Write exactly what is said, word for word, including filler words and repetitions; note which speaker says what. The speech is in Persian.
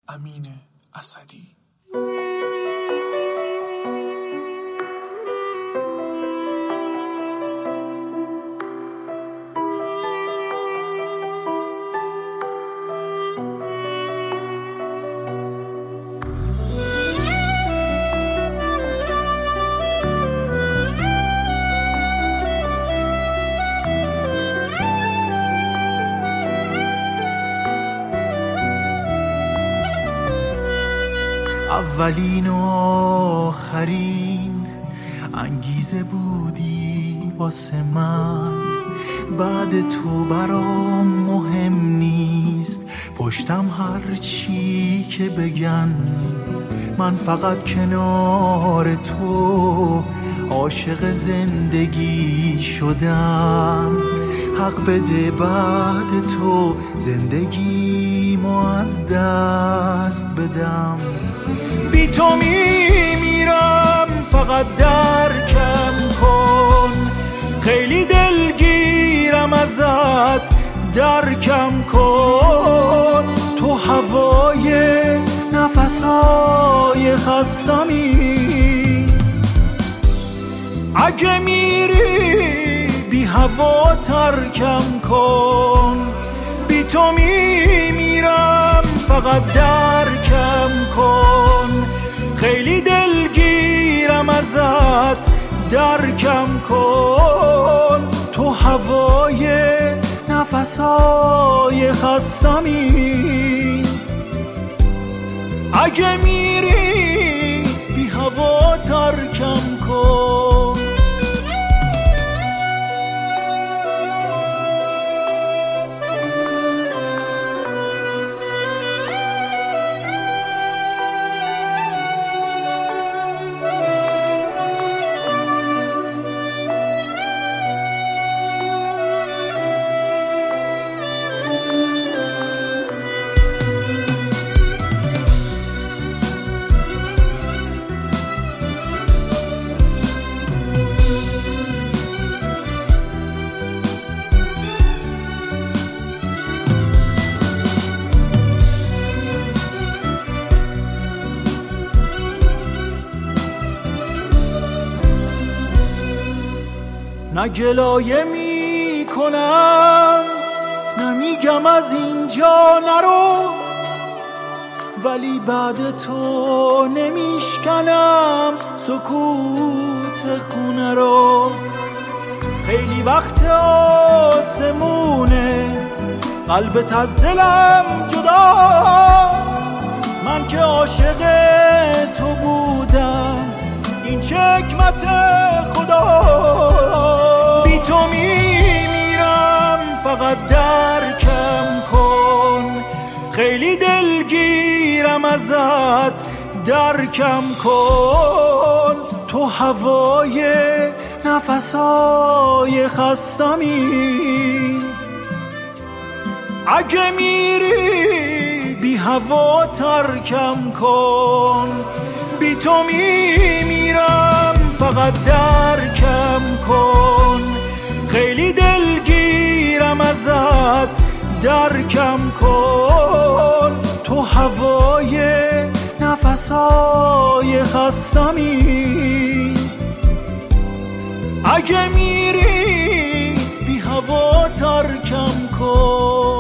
Speaker 1: امین اسدی.
Speaker 2: اولین و آخرین انگیزه بودی واسه من، بعد تو برام مهم نیست، پشتم هر چی که بگن، من فقط کنار تو عاشق زندگی شدم. حق بده بعد تو زندگیمو از دست بدم. بی تو میمیرم فقط درکم کن، خیلی دلگیرم ازت درکم کن. تو هوای نفسای خستمی، اگه میری بی هوا ترکم کن. بی تو میمیرم فقط درکم کن، خیلی دلگیرم ازت درکم کن. تو هوای نفسای خستمی، اگه میری بی هوا ترکم کن. نه گلایه می کنم نه میگم از اینجا نرو، ولی بعد تو نمیشکنم سکوت خونه رو. خیلی وقت آسمونه قلبت از دلم جداست، من که عاشق تو بودم این چه حکمت خدا. بی تو میمیرم فقط درکم کن، خیلی دلگیرم ازت درکم کن. تو هوای نفسای خستمی، اگه میری بی هوا ترکم کن. بی تو میمیرم فقط درکم کن، خیلی دلگیرم ازت درکم کن. تو هوای نفسای خستمی، اگه میری بی هوا ترکم کن.